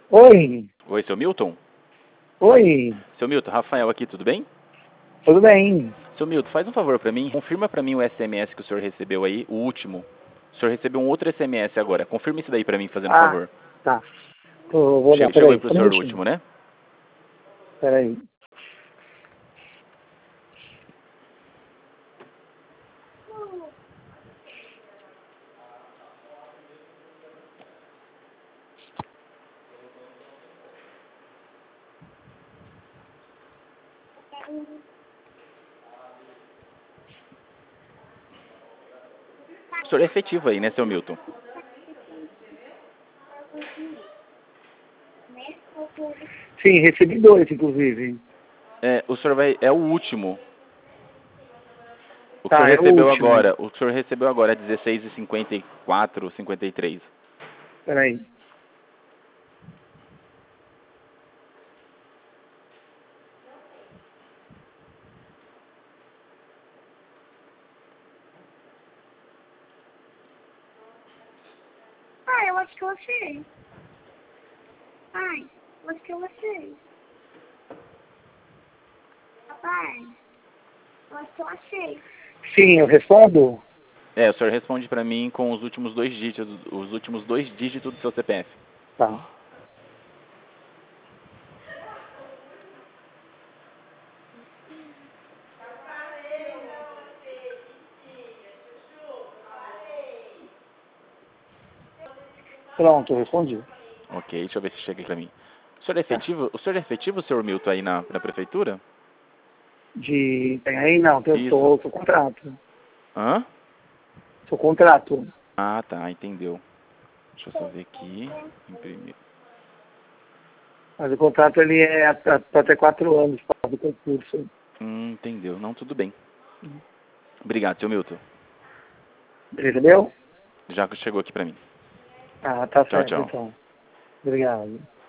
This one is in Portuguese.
Oi, Oi, seu Milton? oi, Seu Milton, Rafael aqui, tudo bem? tudo bem? Seu Milton, faz um favor pra mim, confirma pra mim o SMS que o senhor recebeu aí, o último. O senhor recebeu um outro SMS agora. Confirma isso daí pra mim, fazendo um Ah, favor. tá. Vou olhar, Chegou aí peraí, pro só um senhor o minutinho. último, né? Peraí. O senhor é efetivo aí, né, seu Milton? Sim, recebi dois, inclusive. É, o senhor vai. É o último. O que o senhor Tá, é o recebeu último. agora. O que o senhor recebeu agora é 16h54, 53. Peraí. Pai, eu acho que eu achei. Pai, eu acho que eu achei. Papai, eu acho que eu achei. Sim, eu respondo? É, o senhor responde pra mim com os últimos dois dígitos do seu CPF. Tá. Pronto, eu respondi. Ok, deixa eu ver se chega aqui pra mim. Tá. O senhor é efetivo, senhor Milton, aí na prefeitura? Tem aí? Não, Isso. sou contrato. Hã? Sou contrato. Ah, tá, entendeu. Deixa eu só ver aqui. Imprimir. Mas o contrato ele é até 4 anos para o concurso. Entendeu. Não, tudo bem. Obrigado, seu Milton. Entendeu? Já chegou aqui pra mim. Ah, tá Tchau, certo, tchau. então. Obrigado.